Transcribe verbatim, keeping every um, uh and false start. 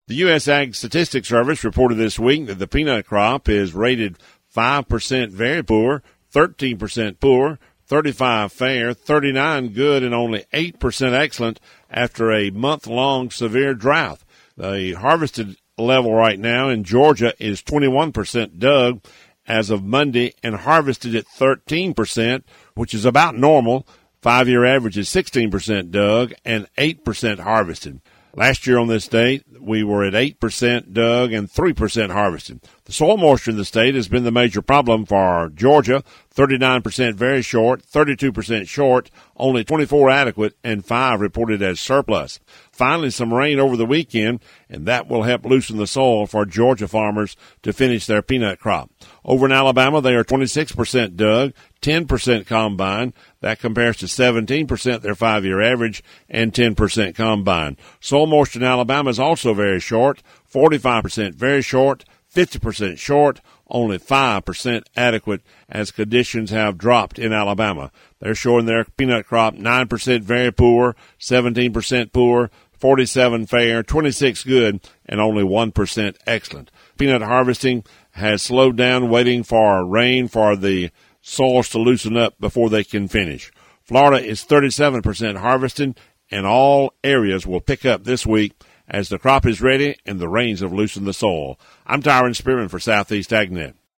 The U S Ag Statistics Service reported this week that the peanut crop is rated five percent very poor, thirteen percent poor, thirty-five fair, thirty-nine good, and only eight percent excellent after a month-long severe drought. The harvested level right now in Georgia is twenty-one percent dug as of Monday and harvested at thirteen percent, which is about normal. Five-year average is sixteen percent dug and eight percent harvested. Last year on this date, we were at eight percent dug and three percent harvested. The soil moisture in the state has been the major problem for Georgia. thirty-nine percent very short, thirty-two percent short, only twenty-four adequate, and five reported as surplus. Finally, some rain over the weekend, and that will help loosen the soil for Georgia farmers to finish their peanut crop. Over in Alabama, they are twenty-six percent dug, ten percent combine. That compares to seventeen percent their five-year average and ten percent combine. Soil moisture in Alabama is also very short, forty-five percent very short, fifty percent short, only five percent adequate as conditions have dropped in Alabama. They're showing their peanut crop nine percent very poor, seventeen percent poor, forty-seven fair, twenty-six good, and only one percent excellent. Peanut harvesting has slowed down, waiting for rain for the soils to loosen up before they can finish. Florida is thirty-seven percent harvested, and all areas will pick up this week as the crop is ready and the rains have loosened the soil. I'm Tyron Spearman for Southeast AgNet.